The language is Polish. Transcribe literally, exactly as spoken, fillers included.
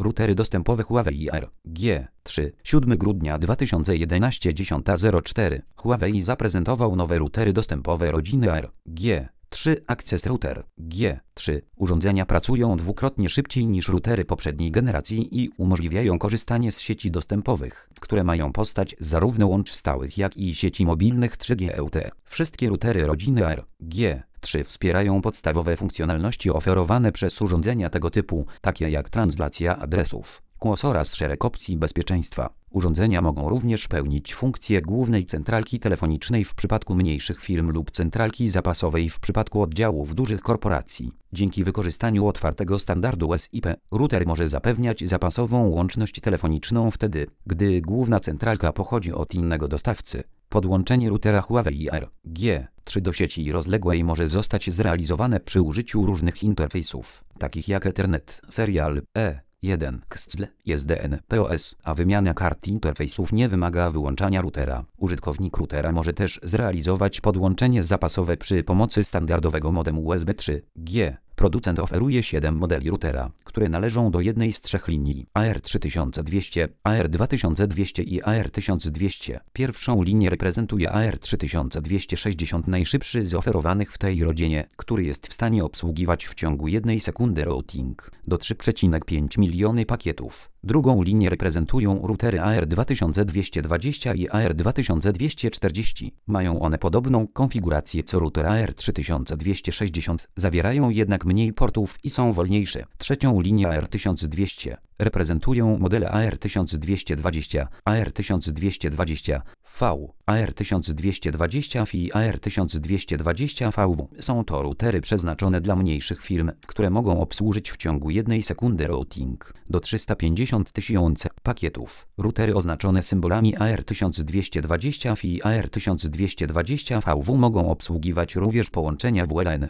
Routery dostępowe Huawei A R G trzy. siódmego grudnia dwa tysiące jedenastego dziesiąta zero cztery. Huawei zaprezentował nowe routery dostępowe rodziny A R G trzy Access Router G trzy. Urządzenia pracują dwukrotnie szybciej niż routery poprzedniej generacji i umożliwiają korzystanie z sieci dostępowych, które mają postać zarówno łączy stałych, jak i sieci mobilnych trzy G L T E. Wszystkie routery rodziny A R G trzy wspierają podstawowe funkcjonalności oferowane przez urządzenia tego typu, takie jak translacja adresów, głos oraz szereg opcji bezpieczeństwa. Urządzenia mogą również pełnić funkcję głównej centralki telefonicznej w przypadku mniejszych firm lub centralki zapasowej w przypadku oddziałów dużych korporacji. Dzięki wykorzystaniu otwartego standardu S I P, router może zapewniać zapasową łączność telefoniczną wtedy, gdy główna centralka pochodzi od innego dostawcy. Podłączenie routera Huawei A R G trzy do sieci rozległej może zostać zrealizowane przy użyciu różnych interfejsów, takich jak Ethernet, Serial E jeden, X C L, S D N, P O S, a wymiana kart interfejsów nie wymaga wyłączania routera. Użytkownik routera może też zrealizować podłączenie zapasowe przy pomocy standardowego modemu U S B trzy G. Producent oferuje siedem modeli routera, które należą do jednej z trzech linii A R trzy tysiące dwieście, A R dwa tysiące dwieście i A R tysiąc dwieście. Pierwszą linię reprezentuje A R trzy tysiące dwieście sześćdziesiąt, najszybszy z oferowanych w tej rodzinie, który jest w stanie obsługiwać w ciągu jednej sekundy routing do trzy przecinek pięć miliony pakietów. Drugą linię reprezentują routery A R dwa tysiące dwieście dwadzieścia i A R dwa tysiące dwieście czterdzieści. Mają one podobną konfigurację co router A R trzy tysiące dwieście sześćdziesiąt, zawierają jednak mniej portów i są wolniejsze. Trzecią linię A R tysiąc dwieście reprezentują modele A R tysiąc dwieście dwadzieścia, A R tysiąc dwieście dwadzieścia V, A R tysiąc dwieście dwadzieścia F i A R tysiąc dwieście dwadzieścia V W. Są to routery przeznaczone dla mniejszych firm, które mogą obsłużyć w ciągu jednej sekundy routing do trzysta pięćdziesiąt tysięcy pakietów. Routery oznaczone symbolami A R tysiąc dwieście dwadzieścia F i A R tysiąc dwieście dwadzieścia V W mogą obsługiwać również połączenia W L A N.